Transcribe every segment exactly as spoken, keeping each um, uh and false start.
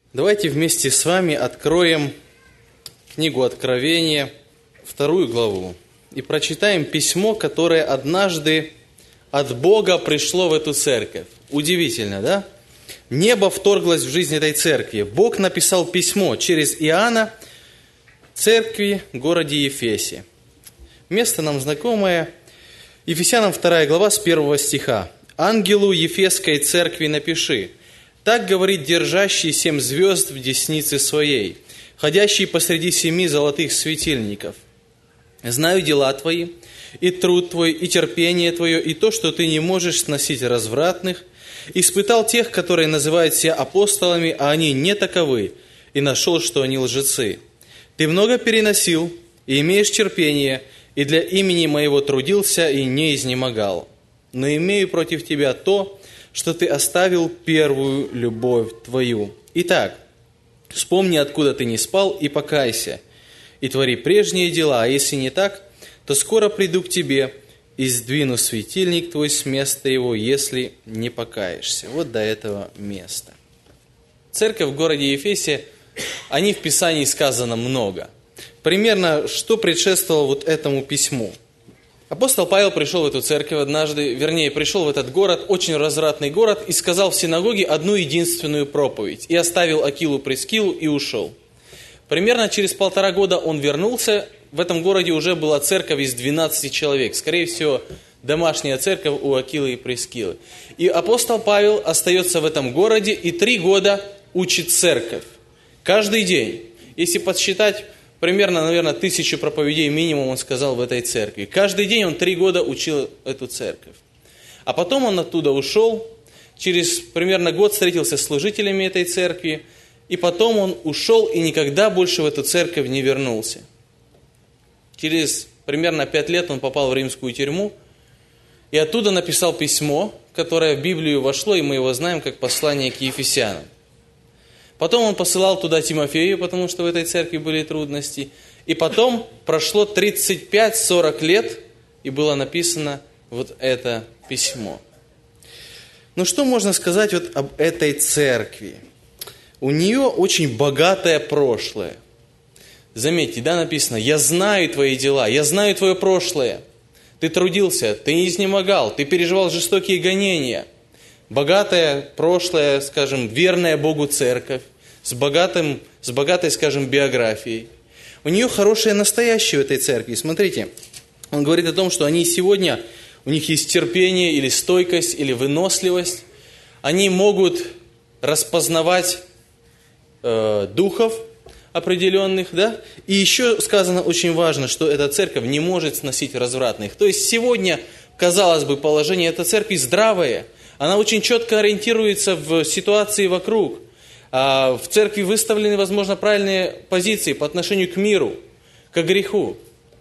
Давайте вместе с вами откроем книгу Откровения, вторую главу, и прочитаем письмо, которое однажды от Бога пришло в эту церковь. Удивительно, да? Небо вторглось в жизнь этой церкви. Бог написал письмо через Иоанна церкви в городе Ефесе. Место нам знакомое. Ефесянам вторая глава с первого стиха. «Ангелу Ефесской церкви напиши: так говорит держащий семь звезд в деснице своей, ходящий посреди семи золотых светильников. Знаю дела твои, и труд твой, и терпение твое, и то, что ты не можешь сносить развратных. Испытал тех, которые называют себя апостолами, а они не таковы, и нашел, что они лжецы. Ты много переносил, и имеешь терпение, и для имени моего трудился, и не изнемогал. Но имею против тебя то, что ты оставил первую любовь твою. Итак, вспомни, откуда ты не спал, и покайся, и твори прежние дела, а если не так, то скоро приду к тебе и сдвину светильник твой с места его, если не покаешься». Вот до этого места. Церковь в городе Ефесе, о ней в Писании сказано много. Примерно, что предшествовало вот этому письму. Апостол Павел пришел в эту церковь однажды, вернее, пришел в этот город, очень развратный город, и сказал в синагоге одну единственную проповедь. И оставил Акилу, Прискилу и ушел. Примерно через полтора года он вернулся. В этом городе уже была церковь из двенадцати человек. Скорее всего, домашняя церковь у Акилы и Прискилы. И апостол Павел остается в этом городе и три года учит церковь. Каждый день. Если подсчитать, примерно, наверное, тысячу проповедей минимум он сказал в этой церкви. Каждый день он три года учил эту церковь. А потом он оттуда ушел. Через примерно год встретился с служителями этой церкви. И потом он ушел и никогда больше в эту церковь не вернулся. Через примерно пять лет он попал в римскую тюрьму. И оттуда написал письмо, которое в Библию вошло, и мы его знаем как послание к Ефесянам. Потом он посылал туда Тимофею, потому что в этой церкви были трудности. И потом прошло тридцать пять сорок лет, и было написано вот это письмо. Ну что можно сказать вот об этой церкви? У нее очень богатое прошлое. Заметьте, да, написано: «Я знаю твои дела, я знаю твое прошлое. Ты трудился, ты не изнемогал, ты переживал жестокие гонения». Богатое прошлое, скажем, верная Богу церковь, с, богатым, с богатой, скажем, биографией. У нее хорошее настоящее в этой церкви. Смотрите, он говорит о том, что они сегодня, у них есть терпение или стойкость, или выносливость. Они могут распознавать э, духов определенных, да? И еще сказано очень важно, что эта церковь не может сносить развратных. То есть сегодня, казалось бы, положение этой церкви здравое. Она очень четко ориентируется в ситуации вокруг. В церкви выставлены, возможно, правильные позиции по отношению к миру, к греху.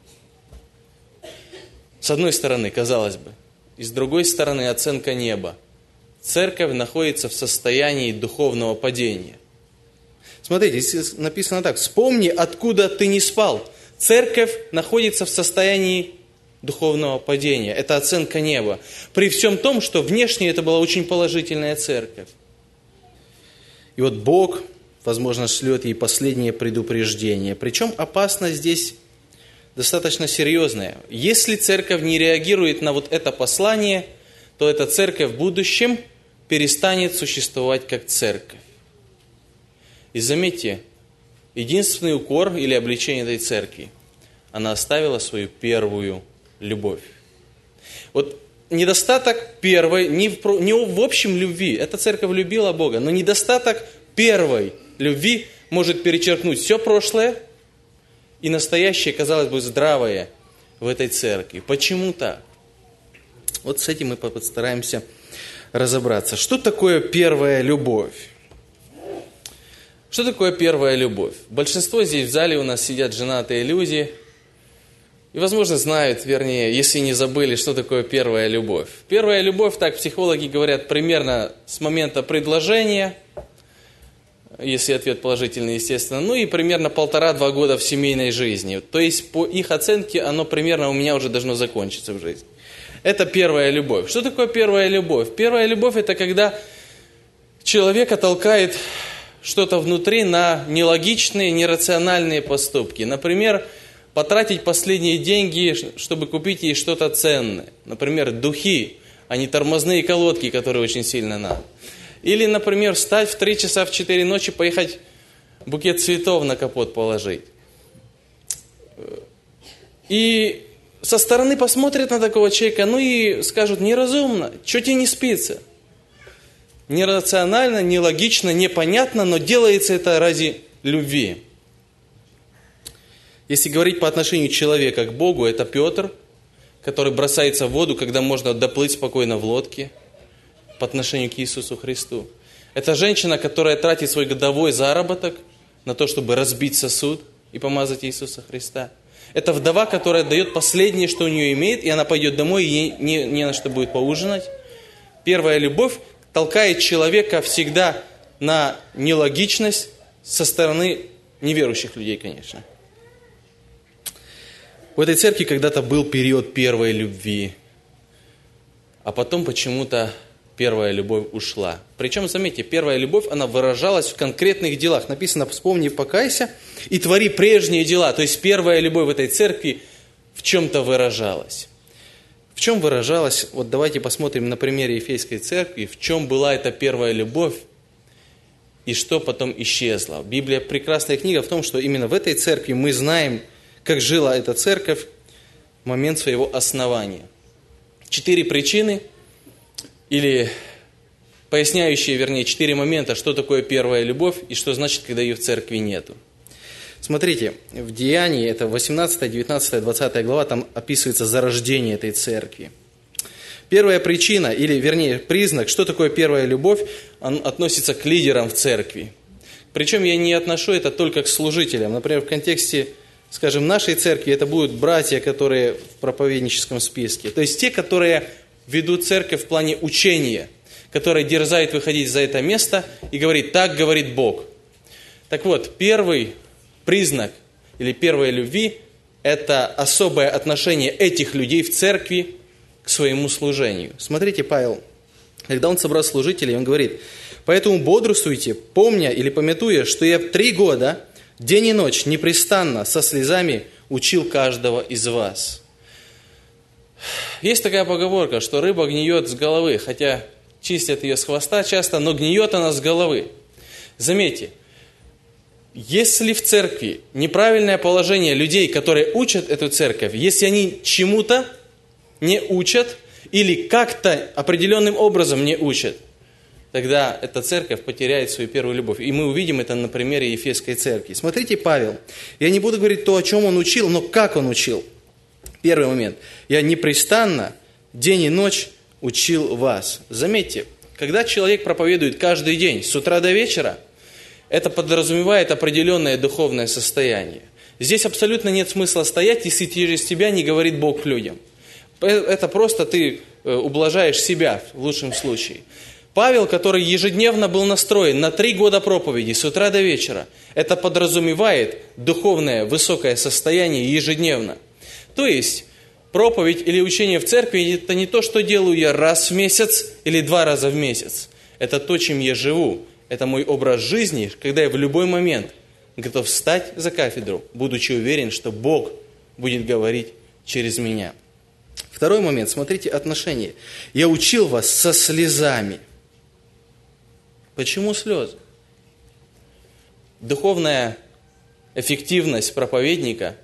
С одной стороны, казалось бы. И с другой стороны, оценка неба. Церковь находится в состоянии духовного падения. Смотрите, здесь написано так: «Вспомни, откуда ты не спал». Церковь находится в состоянии духовного падения. Это оценка неба. При всем том, что внешне это была очень положительная церковь. И вот Бог, возможно, шлет ей последнее предупреждение. Причем опасность здесь достаточно серьезная. Если церковь не реагирует на вот это послание, то эта церковь в будущем перестанет существовать как церковь. И заметьте, единственный укор или обличение этой церкви: она оставила свою первую любовь. Вот недостаток первой, не в, не в общем любви, эта церковь любила Бога, но недостаток первой любви может перечеркнуть все прошлое и настоящее, казалось бы, здравое в этой церкви. Почему так? Вот с этим мы постараемся разобраться. Что такое первая любовь? Что такое первая любовь? Большинство здесь в зале у нас сидят женатые люди, и, возможно, знают, вернее, если не забыли, что такое первая любовь. Первая любовь, так психологи говорят, примерно с момента предложения, если ответ положительный, естественно, ну и примерно полтора-два года в семейной жизни. То есть, по их оценке, оно примерно у меня уже должно закончиться в жизни. Это первая любовь. Что такое первая любовь? Первая любовь – это когда человека толкает что-то внутри на нелогичные, нерациональные поступки. Например, потратить последние деньги, чтобы купить ей что-то ценное. Например, духи, а не тормозные колодки, которые очень сильно надо. Или, например, встать в три часа, в четыре ночи, поехать букет цветов на капот положить. И со стороны посмотрят на такого человека, ну и скажут: неразумно, что тебе не спится? Нерационально, нелогично, непонятно, но делается это ради любви. Если говорить по отношению человека к Богу, это Петр, который бросается в воду, когда можно доплыть спокойно в лодке, по отношению к Иисусу Христу. Это женщина, которая тратит свой годовой заработок на то, чтобы разбить сосуд и помазать Иисуса Христа. Это вдова, которая дает последнее, что у нее имеет, и она пойдет домой, и ей не, не на что будет поужинать. Первая любовь толкает человека всегда на нелогичность со стороны неверующих людей, конечно. В этой церкви когда-то был период первой любви, а потом почему-то первая любовь ушла. Причем, заметьте, первая любовь, она выражалась в конкретных делах. Написано: вспомни, покайся и твори прежние дела. То есть первая любовь в этой церкви в чем-то выражалась. В чем выражалась? Вот давайте посмотрим на примере Ефесской церкви, в чем была эта первая любовь и что потом исчезло. Библия прекрасная книга в том, что именно в этой церкви мы знаем, как жила эта церковь в момент своего основания. Четыре причины, или поясняющие, вернее, четыре момента, что такое первая любовь и что значит, когда ее в церкви нету. Смотрите, в Деянии, это восемнадцатая, девятнадцатая, двадцатая глава, там описывается зарождение этой церкви. Первая причина, или вернее признак, что такое первая любовь, он относится к лидерам в церкви. Причем я не отношу это только к служителям. Например, в контексте, скажем, нашей церкви, это будут братья, которые в проповедническом списке. То есть те, которые ведут церковь в плане учения, которые дерзают выходить за это место и говорить: так говорит Бог. Так вот, первый признак или первой любви – это особое отношение этих людей в церкви к своему служению. Смотрите, Павел, когда он собрал служителей, он говорит: «Поэтому бодрствуйте, помня или памятуя, что я три года, день и ночь, непрестанно, со слезами учил каждого из вас». Есть такая поговорка, что рыба гниет с головы, хотя чистят ее с хвоста часто, но гниет она с головы. Заметьте, если в церкви неправильное положение людей, которые учат эту церковь, если они чему-то не учат или как-то определенным образом не учат, тогда эта церковь потеряет свою первую любовь. И мы увидим это на примере Ефесской церкви. Смотрите, Павел, я не буду говорить то, о чем он учил, но как он учил. Первый момент. Я непрестанно, день и ночь учил вас. Заметьте, когда человек проповедует каждый день, с утра до вечера, это подразумевает определенное духовное состояние. Здесь абсолютно нет смысла стоять, если через тебя не говорит Бог людям. Это просто ты ублажаешь себя в лучшем случае. Павел, который ежедневно был настроен на три года проповеди с утра до вечера, это подразумевает духовное высокое состояние ежедневно. То есть проповедь или учение в церкви – это не то, что делаю я раз в месяц или два раза в месяц. Это то, чем я живу. Это мой образ жизни, когда я в любой момент готов встать за кафедру, будучи уверен, что Бог будет говорить через меня. Второй момент, смотрите, отношения. Я учил вас со слезами. Почему слезы? Духовная эффективность проповедника,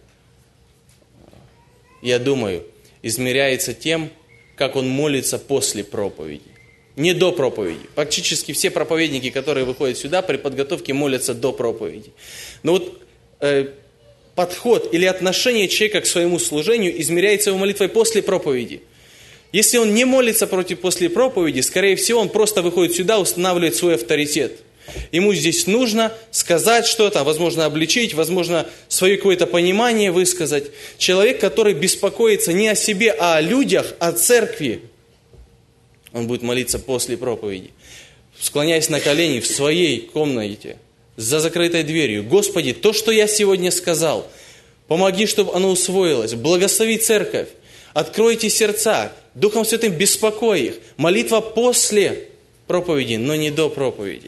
я думаю, измеряется тем, как он молится после проповеди. Не до проповеди. Практически все проповедники, которые выходят сюда, при подготовке молятся до проповеди. Но вот э, подход или отношение человека к своему служению измеряется его молитвой после проповеди. Если он не молится против после проповеди, скорее всего, он просто выходит сюда, устанавливает свой авторитет. Ему здесь нужно сказать что-то, возможно, обличить, возможно, свое какое-то понимание высказать. Человек, который беспокоится не о себе, а о людях, о церкви, он будет молиться после проповеди, склоняясь на колени в своей комнате, за закрытой дверью. Господи, то, что я сегодня сказал, помоги, чтобы оно усвоилось. Благослови церковь. Откройте сердца. Духом Святым беспокой их. Молитва после проповеди, но не до проповеди.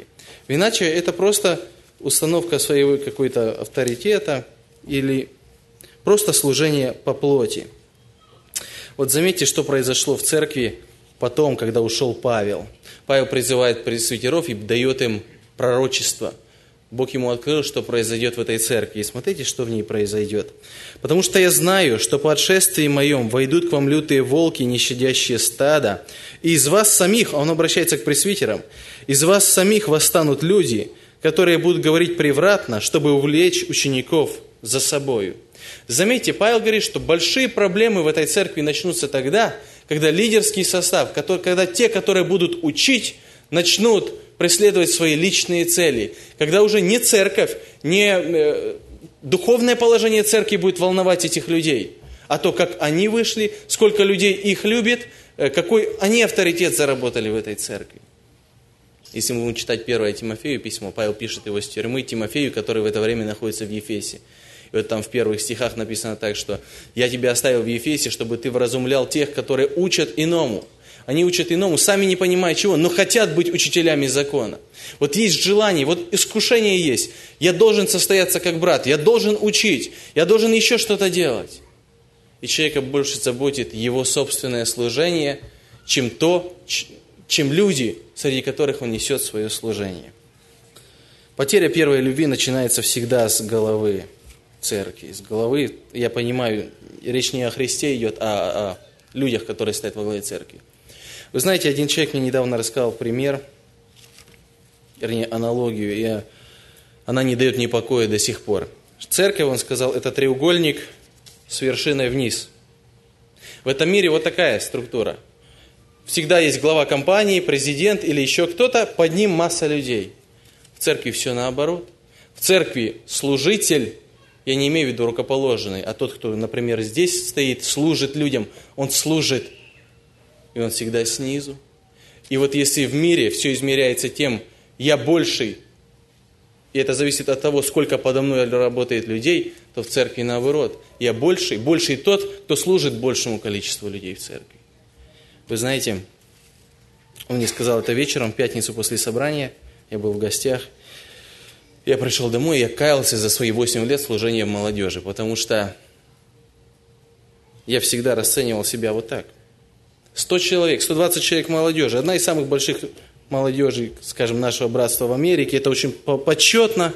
Иначе это просто установка своего какой-то авторитета или просто служение по плоти. Вот заметьте, что произошло в церкви потом, когда ушел Павел. Павел призывает пресвитеров и дает им пророчество. Бог ему открыл, что произойдет в этой церкви. И смотрите, что в ней произойдет. «Потому что я знаю, что по отшествии моем войдут к вам лютые волки, не щадящие стада, и из вас самих», а он обращается к пресвитерам, «из вас самих восстанут люди, которые будут говорить превратно, чтобы увлечь учеников за собою». Заметьте, Павел говорит, что большие проблемы в этой церкви начнутся тогда, когда лидерский состав, когда те, которые будут учить, начнут преследовать свои личные цели. Когда уже не церковь, не э, духовное положение церкви будет волновать этих людей, а то, как они вышли, сколько людей их любит, э, какой они авторитет заработали в этой церкви. Если мы будем читать первое Тимофею письмо, Павел пишет его с тюрьмы Тимофею, который в это время находится в Ефесе. И вот там в первых стихах написано так, что «Я тебя оставил в Ефесе, чтобы ты вразумлял тех, которые учат иному». Они учат иному, сами не понимая чего, но хотят быть учителями закона. Вот есть желание, вот искушение есть. Я должен состояться как брат, я должен учить, я должен еще что-то делать. И человека больше заботит его собственное служение, чем то, чем люди, среди которых он несет свое служение. Потеря первой любви начинается всегда с головы церкви. С головы, я понимаю, речь не о Христе идет, а о людях, которые стоят во главе церкви. Вы знаете, один человек мне недавно рассказал пример, вернее, аналогию, и она не дает мне покоя до сих пор. Церковь, он сказал, это треугольник с вершиной вниз. В этом мире вот такая структура. Всегда есть глава компании, президент или еще кто-то, под ним масса людей. В церкви все наоборот. В церкви служитель, я не имею в виду рукоположенный, а тот, кто, например, здесь стоит, служит людям, он служит, и он всегда снизу. И вот если в мире все измеряется тем, я больший, и это зависит от того, сколько подо мной работает людей, то в церкви наоборот. Я больший, больший тот, кто служит большему количеству людей в церкви. Вы знаете, он мне сказал это вечером, в пятницу после собрания, я был в гостях. Я пришел домой, и я каялся за свои восемь лет служения в молодежи, потому что я всегда расценивал себя вот так. сто человек, сто двадцать человек молодежи. Одна из самых больших молодежей, скажем, нашего братства в Америке. Это очень почетно.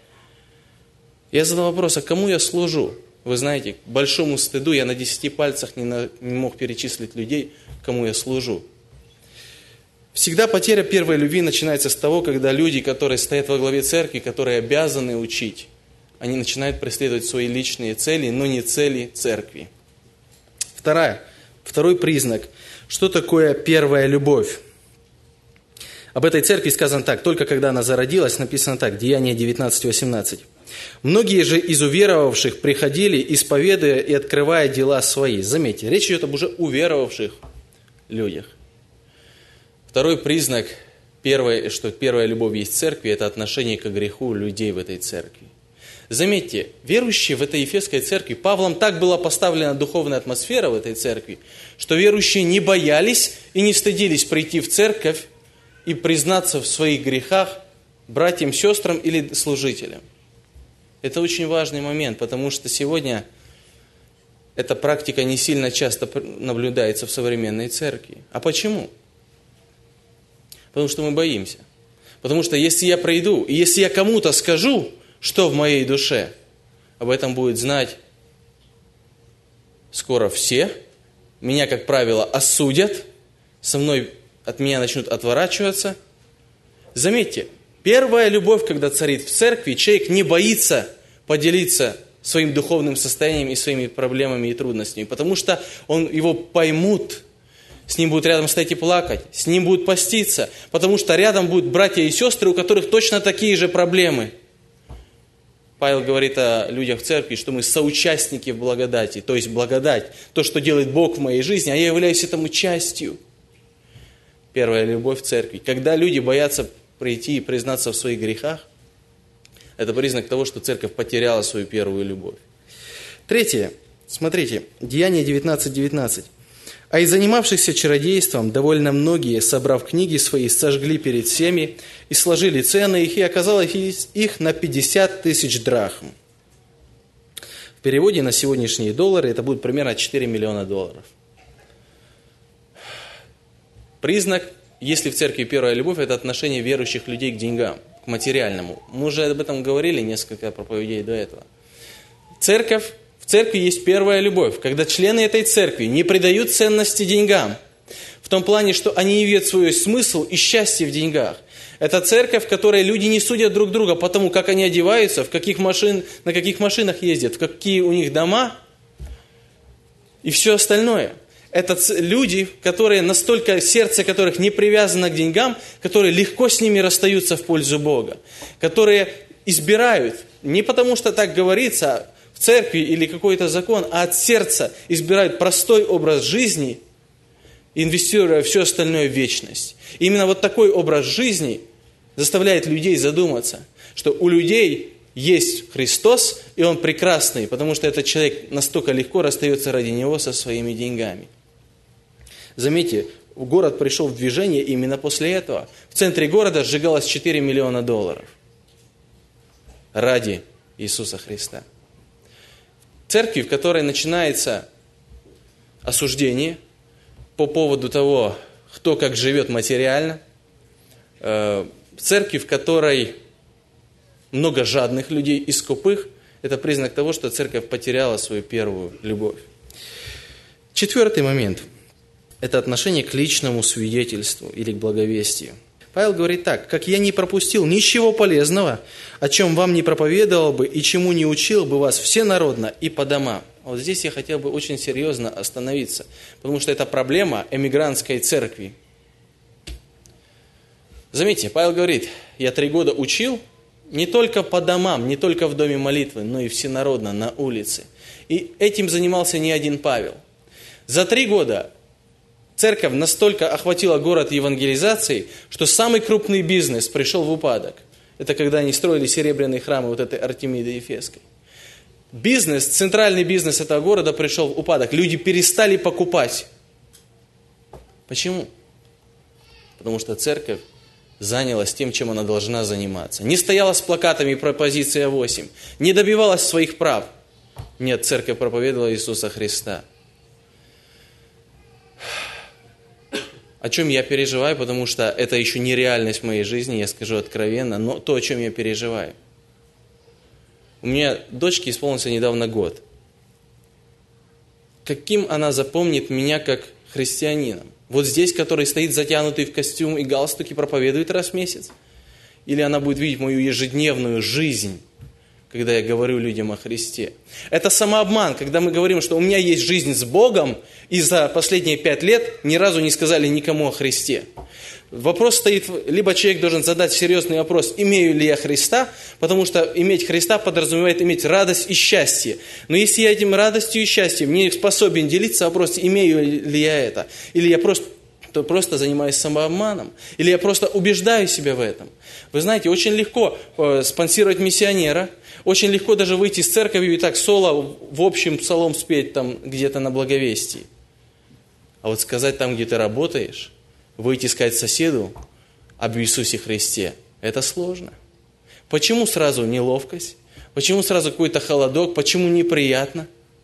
Я задал вопрос, а кому я служу? Вы знаете, к большому стыду я на десяти пальцах не, на, не мог перечислить людей, кому я служу. Всегда потеря первой любви начинается с того, когда люди, которые стоят во главе церкви, которые обязаны учить, они начинают преследовать свои личные цели, но не цели церкви. Вторая, второй признак. Что такое первая любовь? Об этой церкви сказано так, только когда она зародилась, написано так, Деяния девятнадцать восемнадцать. «Многие же из уверовавших приходили, исповедуя и открывая дела свои». Заметьте, речь идет об уже уверовавших людях. Второй признак, первое, что первая любовь есть в церкви, это отношение к греху людей в этой церкви. Заметьте, верующие в этой Ефесской церкви, Павлом так была поставлена духовная атмосфера в этой церкви, что верующие не боялись и не стыдились прийти в церковь и признаться в своих грехах братьям, сестрам или служителям. Это очень важный момент, потому что сегодня эта практика не сильно часто наблюдается в современной церкви. А почему? Потому что мы боимся. Потому что если я пройду, и если я кому-то скажу, что в моей душе, об этом будет знать скоро все, меня, как правило, осудят, со мной от меня начнут отворачиваться. Заметьте, первая любовь, когда царит в церкви, человек не боится поделиться своим духовным состоянием и своими проблемами и трудностями, потому что он, его поймут, с ним будут рядом стоять и плакать, с ним будут поститься, потому что рядом будут братья и сестры, у которых точно такие же проблемы. Павел говорит о людях в церкви, что мы соучастники в благодати, то есть благодать, то, что делает Бог в моей жизни, а я являюсь этому частью. Первая любовь в церкви. Когда люди боятся прийти и признаться в своих грехах, это признак того, что церковь потеряла свою первую любовь. Третье. Смотрите, Деяния девятнадцать девятнадцать. А из занимавшихся чародейством довольно многие, собрав книги свои, сожгли перед всеми и сложили цены их, и оказалось их на пятьдесят тысяч драхм. В переводе на сегодняшние доллары это будет примерно четыре миллиона долларов. Признак, если в церкви первая любовь, это отношение верующих людей к деньгам, к материальному. Мы уже об этом говорили несколько проповедей до этого. Церковь, в церкви есть первая любовь, когда члены этой церкви не придают ценности деньгам, в том плане, что они видят свой смысл и счастье в деньгах. Это церковь, в которой люди не судят друг друга по тому, как они одеваются, в каких машин, на каких машинах ездят, в какие у них дома и все остальное. Это люди, которые настолько, сердце которых не привязано к деньгам, которые легко с ними расстаются в пользу Бога, которые избирают, не потому что так говорится в церкви или какой-то закон, а от сердца избирают простой образ жизни, инвестируя все остальное в вечность. И именно вот такой образ жизни заставляет людей задуматься, что у людей есть Христос, и Он прекрасный, потому что этот человек настолько легко расстается ради Него со своими деньгами. Заметьте, город пришел в движение именно после этого. В центре города сжигалось четыре миллиона долларов ради Иисуса Христа. В церкви, в которой начинается осуждение по поводу того, кто как живет материально, в церкви, в которой много жадных людей и скупых, это признак того, что церковь потеряла свою первую любовь. Четвертый момент – это отношение к личному свидетельству или к благовестию. Павел говорит так: «Как я не пропустил ничего полезного, о чем вам не проповедовал бы и чему не учил бы вас всенародно и по домам». Вот здесь я хотел бы очень серьезно остановиться, потому что это проблема эмигрантской церкви. Заметьте, Павел говорит: «Я три года учил не только по домам, не только в доме молитвы, но и всенародно, на улице». И этим занимался не один Павел. За три года церковь настолько охватила город евангелизацией, что самый крупный бизнес пришел в упадок. Это когда они строили серебряные храмы вот этой Артемиды Ефесской. Бизнес, центральный бизнес этого города пришел в упадок. Люди перестали покупать. Почему? Потому что церковь занялась тем, чем она должна заниматься. Не стояла с плакатами «Пропозиция восемь», не добивалась своих прав. Нет, церковь проповедовала Иисуса Христа. О чем я переживаю, потому что это еще не реальность в моей жизни, я скажу откровенно, но то, о чем я переживаю. У меня дочке исполнился недавно год. Каким она запомнит меня как христианином? Вот здесь, который стоит затянутый в костюм и галстук и проповедует раз в месяц? Или она будет видеть мою ежедневную жизнь, когда я говорю людям о Христе? Это самообман, когда мы говорим, что у меня есть жизнь с Богом, и за последние пять лет ни разу не сказали никому о Христе. Вопрос стоит, либо человек должен задать серьезный вопрос, имею ли я Христа, потому что иметь Христа подразумевает иметь радость и счастье. Но если я этим радостью и счастьем не способен делиться, вопрос, имею ли я это, или я просто, то просто занимаюсь самообманом, или я просто убеждаю себя в этом. Вы знаете, очень легко э, спонсировать миссионера, очень легко даже выйти с церковью и так соло в общем псалом спеть там где-то на благовестии. А вот сказать там, где ты работаешь, выйти сказать соседу об Иисусе Христе, это сложно. Почему сразу неловкость? Почему сразу какой-то холодок? Почему неприятно?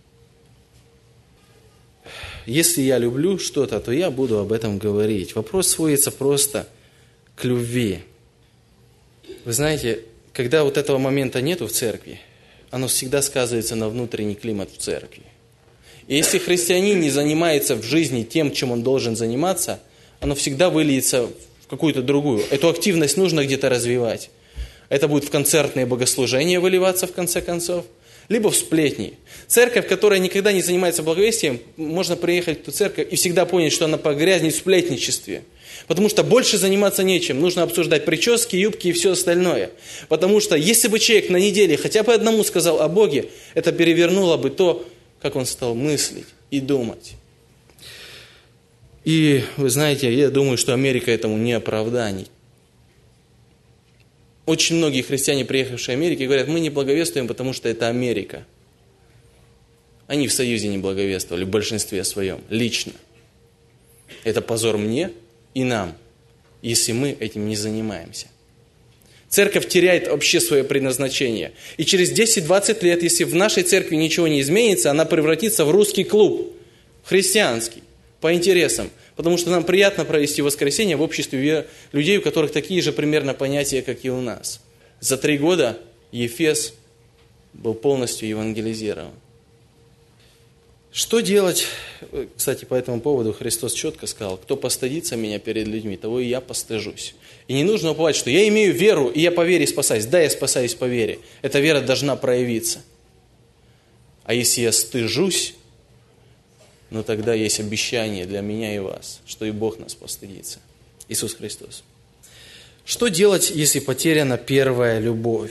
Если я люблю что-то, то я буду об этом говорить. Вопрос сводится просто к любви. Вы знаете, когда вот этого момента нету в церкви, оно всегда сказывается на внутренний климат в церкви. И если христианин не занимается в жизни тем, чем он должен заниматься, оно всегда выльется в какую-то другую. Эту активность нужно где-то развивать. Это будет в концертные богослужения выливаться в конце концов, либо в сплетни. Церковь, которая никогда не занимается благовестием, можно приехать в эту церковь и всегда понять, что она погрязнет в сплетничестве. Потому что больше заниматься нечем. Нужно обсуждать прически, юбки и все остальное. Потому что если бы человек на неделе хотя бы одному сказал о Боге, это перевернуло бы то, как он стал мыслить и думать. И вы знаете, я думаю, что Америка этому не оправдание. Очень многие христиане, приехавшие в Америку, говорят, мы не благовествуем, потому что это Америка. Они в Союзе не благовествовали, в большинстве своем, лично. Это позор мне и нам, если мы этим не занимаемся. Церковь теряет вообще свое предназначение. И через десять-двадцать лет, если в нашей церкви ничего не изменится, она превратится в русский клуб, христианский, по интересам. Потому что нам приятно провести воскресенье в обществе людей, у которых такие же примерно понятия, как и у нас. За три года Ефес был полностью евангелизирован. Что делать? Кстати, по этому поводу Христос четко сказал: кто постыдится меня перед людьми, того и я постыжусь. И не нужно уповать, что я имею веру, и я по вере спасаюсь. Да, я спасаюсь по вере. Эта вера должна проявиться. А если я стыжусь, ну тогда есть обещание для меня и вас, что и Бог нас постыдится. Иисус Христос. Что делать, если потеряна первая любовь?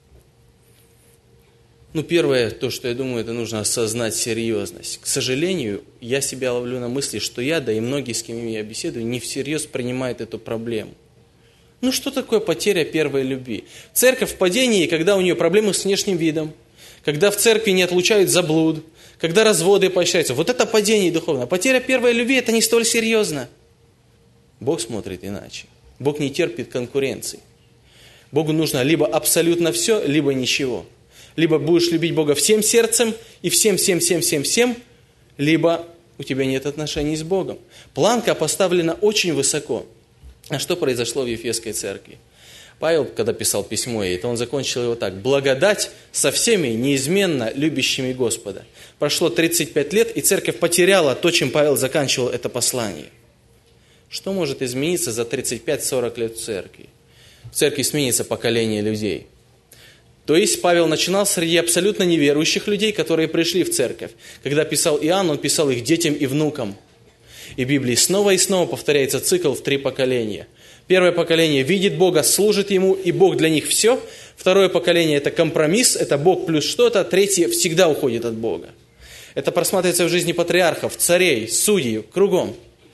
Ну, первое, то, что я думаю, это нужно осознать серьезность. К сожалению, я себя ловлю на мысли, что я, да и многие, с кем я беседую, не всерьез принимают эту проблему. Ну, что такое потеря первой любви? Церковь в падении, когда у нее проблемы с внешним видом, когда в церкви не отлучают за блуд, когда разводы поощряются. Вот это падение духовное. Потеря первой любви – это не столь серьезно. Бог смотрит иначе. Бог не терпит конкуренции. Богу нужно либо абсолютно все, либо ничего. Либо будешь любить Бога всем сердцем и всем, всем, всем, всем, всем, либо у тебя нет отношений с Богом. Планка поставлена очень высоко. А что произошло в Ефесской церкви? Павел, когда писал письмо ей, то он закончил его так: «Благодать со всеми неизменно любящими Господа». Прошло тридцать пять лет, и церковь потеряла то, чем Павел заканчивал это послание. Что может измениться за тридцать пять-сорок лет в церкви? В церкви сменится поколение людей. То есть Павел начинал среди абсолютно неверующих людей, которые пришли в церковь. Когда писал Иоанн, он писал их детям и внукам. И в Библии снова и снова повторяется цикл в три поколения. Первое поколение видит Бога, служит Ему, и Бог для них все. Второе поколение – это компромисс, это Бог плюс что-то. Третье всегда уходит от Бога. Это просматривается в жизни патриархов, царей, судей, кругом.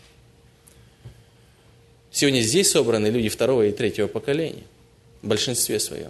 Сегодня здесь собраны люди второго и третьего поколения, в большинстве своем.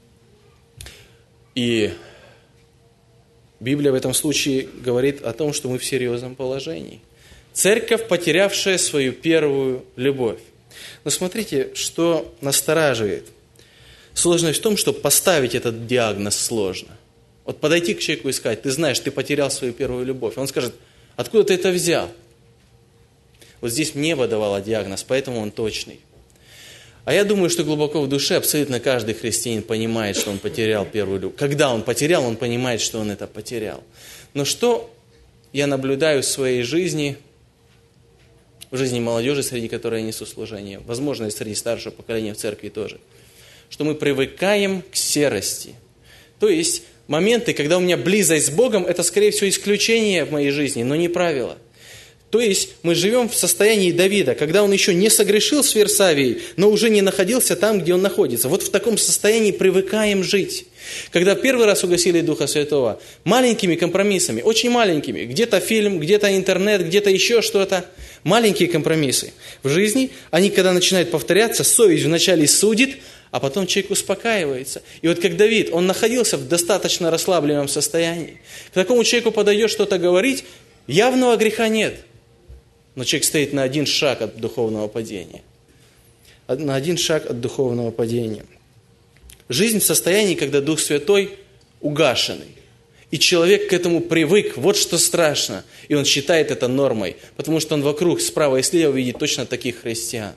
И Библия в этом случае говорит о том, что мы в серьезном положении. Церковь, потерявшая свою первую любовь. Но смотрите, что настораживает. Сложность в том, что поставить этот диагноз сложно. Вот подойти к человеку и сказать: ты знаешь, ты потерял свою первую любовь. Он скажет: откуда ты это взял? Вот здесь небо давало диагноз, поэтому он точный. А я думаю, что глубоко в душе абсолютно каждый христианин понимает, что он потерял первую любовь. Когда он потерял, он понимает, что он это потерял. Но что я наблюдаю в своей жизни, в жизни молодежи, среди которой я несу служение, возможно, и среди старшего поколения в церкви тоже, что мы привыкаем к серости. То есть моменты, когда у меня близость с Богом, это, скорее всего, исключение в моей жизни, но не правило. То есть мы живем в состоянии Давида, когда он еще не согрешил с Версавией, но уже не находился там, где он находится. Вот в таком состоянии привыкаем жить. Когда первый раз угасили Духа Святого, маленькими компромиссами, очень маленькими, где-то фильм, где-то интернет, где-то еще что-то, маленькие компромиссы в жизни, они когда начинают повторяться, совесть вначале судит, а потом человек успокаивается. И вот как Давид, он находился в достаточно расслабленном состоянии. К такому человеку подойдешь что-то говорить, явного греха нет. Но человек стоит на один шаг от духовного падения. На один шаг от духовного падения. Жизнь в состоянии, когда Дух Святой угашенный. И человек к этому привык. Вот что страшно. И он считает это нормой. Потому что он вокруг, справа и слева видит точно таких христиан.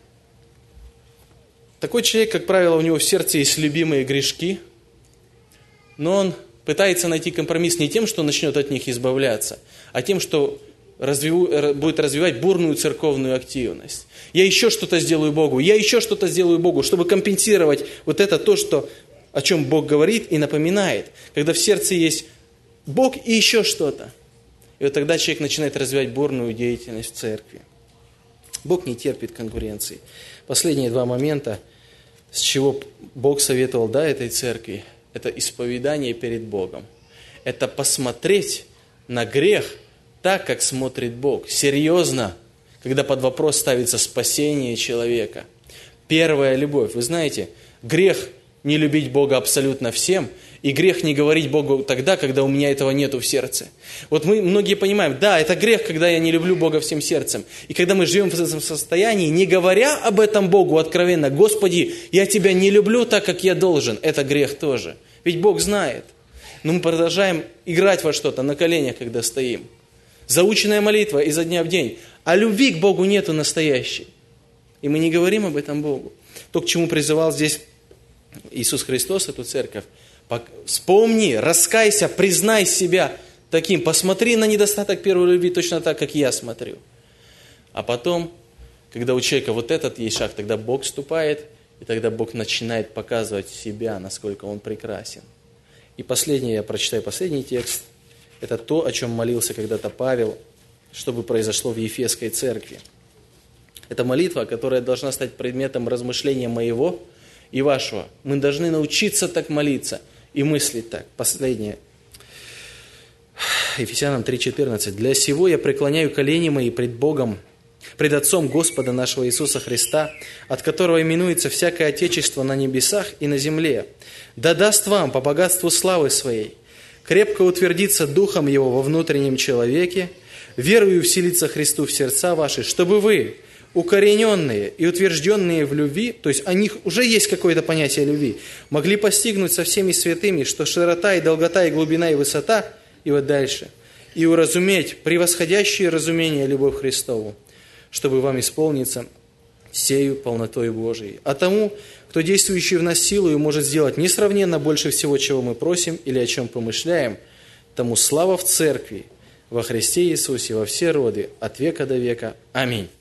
Такой человек, как правило, у него в сердце есть любимые грешки. Но он пытается найти компромисс не тем, что начнет от них избавляться, а тем, что развив... будет развивать бурную церковную активность. Я еще что-то сделаю Богу, я еще что-то сделаю Богу, чтобы компенсировать вот это то, что, о чем Бог говорит и напоминает. Когда в сердце есть Бог и еще что-то. И вот тогда человек начинает развивать бурную деятельность в церкви. Бог не терпит конкуренции. Последние два момента, с чего Бог советовал, да, этой церкви, это исповедание перед Богом. Это посмотреть на грех так, как смотрит Бог. Серьезно, когда под вопрос ставится спасение человека. Первая любовь. Вы знаете, грех не любить Бога абсолютно всем И грех не говорить Богу тогда, когда у меня этого нету в сердце. Вот мы многие понимаем, да, это грех, когда я не люблю Бога всем сердцем. И когда мы живем в этом состоянии, не говоря об этом Богу откровенно, Господи, я Тебя не люблю так, как я должен, это грех тоже. Ведь Бог знает. Но мы продолжаем играть во что-то на коленях, когда стоим. Заученная молитва изо дня в день. А любви к Богу нету настоящей. И мы не говорим об этом Богу. То, к чему призывал здесь Иисус Христос, эту церковь. Вспомни, раскайся, признай себя таким. Посмотри на недостаток первой любви точно так, как я смотрю. А потом, когда у человека вот этот есть шаг, тогда Бог вступает, и тогда Бог начинает показывать себя, насколько Он прекрасен. И последнее, я прочитаю последний текст. Это то, о чем молился когда-то Павел, чтобы произошло в Ефесской церкви. Это молитва, которая должна стать предметом размышления моего и вашего. Мы должны научиться так молиться и мыслить так. Последнее. Ефесянам три четырнадцать. «Для сего я преклоняю колени мои пред Богом, пред Отцом Господа нашего Иисуса Христа, от которого именуется всякое Отечество на небесах и на земле. Да даст вам по богатству славы Своей крепко утвердиться Духом Его во внутреннем человеке, верою вселиться Христу в сердца ваши, чтобы вы, укорененные и утвержденные в любви, то есть у них уже есть какое-то понятие любви, могли постигнуть со всеми святыми, что широта и долгота и глубина и высота, и вот дальше, и уразуметь превосходящее разумение любовь Христову, чтобы вам исполниться сею полнотой Божией. А тому, кто действующий в нас силою может сделать несравненно больше всего, чего мы просим или о чем помышляем, тому слава в Церкви, во Христе Иисусе, во все роды, от века до века. Аминь».